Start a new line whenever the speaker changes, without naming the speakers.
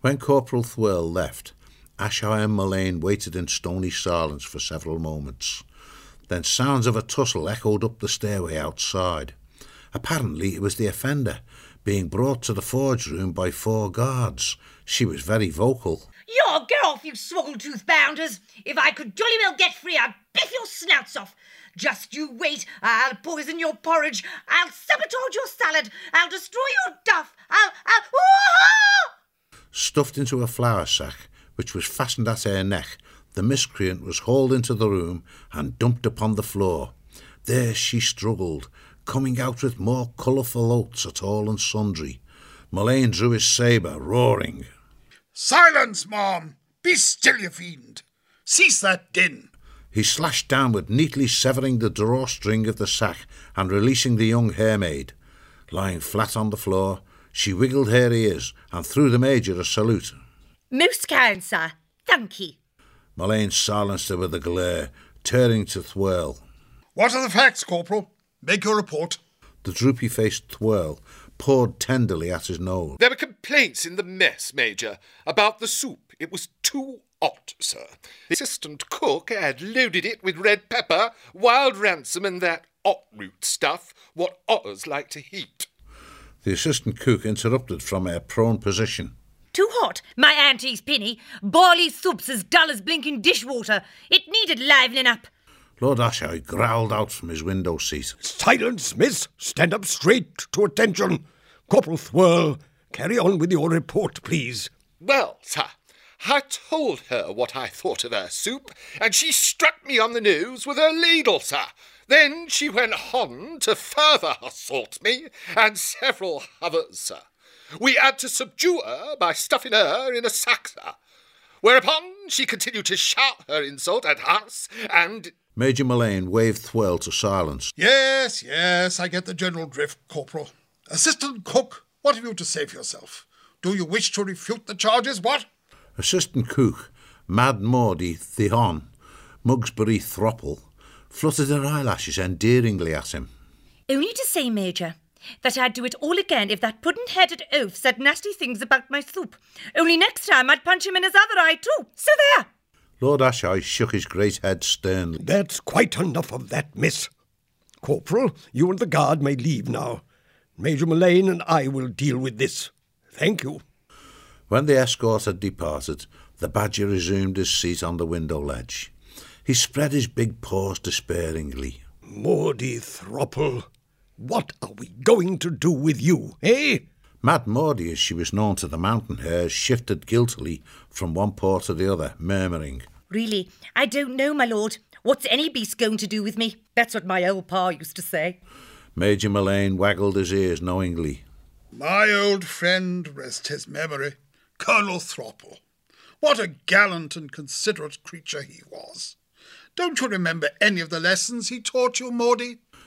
When Corporal Thwirl left, Ashire and Mullane waited in stony silence for several moments. Then sounds of a tussle echoed up the stairway outside. Apparently it was the offender, being brought to the forge room by 4 guards. She was very vocal.
"Yo, get off, you swoggle-tooth bounders! If I could jolly well get free, I'd biff your snouts off! Just you wait, I'll poison your porridge, I'll sabotage your salad, I'll destroy your duff, I'll...
Stuffed into a flour sack, which was fastened at her neck, the miscreant was hauled into the room and dumped upon the floor. There she struggled, coming out with more colourful oaths at all and sundry. Mullane drew his sabre, roaring.
"Silence, Mom! Be still, you fiend! Cease that din!"
He slashed downward, neatly severing the drawstring of the sack and releasing the young hairmaid. Lying flat on the floor, she wiggled her ears and threw the Major a salute.
"Most kind, sir. Thank ye."
Mullane silenced her with a glare, turning to Thwirl.
"What are the facts, Corporal? Make your report."
The droopy-faced Thwirl pawed tenderly at his nose.
"There were complaints in the mess, Major, about the soup. It was too hot, sir. The assistant cook had loaded it with red pepper, wild ransom, and that root stuff, what otters like to eat."
The assistant cook interrupted from her prone position.
"Too hot, my auntie's penny. Barley soup's as dull as blinking dishwater. It needed livening up."
Lord Ashire growled out from his window seat.
"Silence, miss! Stand up straight to attention! Corporal Thwirl, carry on with your report, please."
"Well, sir, I told her what I thought of her soup, and she struck me on the nose with her ladle, sir. Then she went on to further assault me and several others, sir. We had to subdue her by stuffing her in a sack, sir. Whereupon she continued to shout her insult at us and..."
Major Mullane waved Thwirl to silence.
Yes, I get the general drift, Corporal. Assistant Cook, what have you to say for yourself? Do you wish to refute the charges, what?
Assistant Cook, Mad Maudie Thihon, Mugsbury Thropple, fluttered her eyelashes endearingly at him.
"Only to say, Major, that I'd do it all again if that puddin'-headed oaf said nasty things about my soup. Only next time I'd punch him in his other eye too. So there!"
Lord Ashire shook his great head sternly.
"That's quite enough of that, miss. Corporal, you and the guard may leave now. Major Mullane and I will deal with this. Thank you."
When the escort had departed, the Badger resumed his seat on the window ledge. He spread his big paws despairingly.
"Maudie Thropple, what are we going to do with you, eh?"
Mad Maudie, as she was known to the mountain hares, shifted guiltily from one paw to the other, murmuring,
"Really, I don't know, my lord. What's any beast going to do with me? That's what my old pa used to say."
Major Mullane waggled his ears knowingly.
My old friend, rest his memory, Colonel Thropple. What a gallant and considerate creature he was. Don't you remember any of the lessons he taught you, Maudie?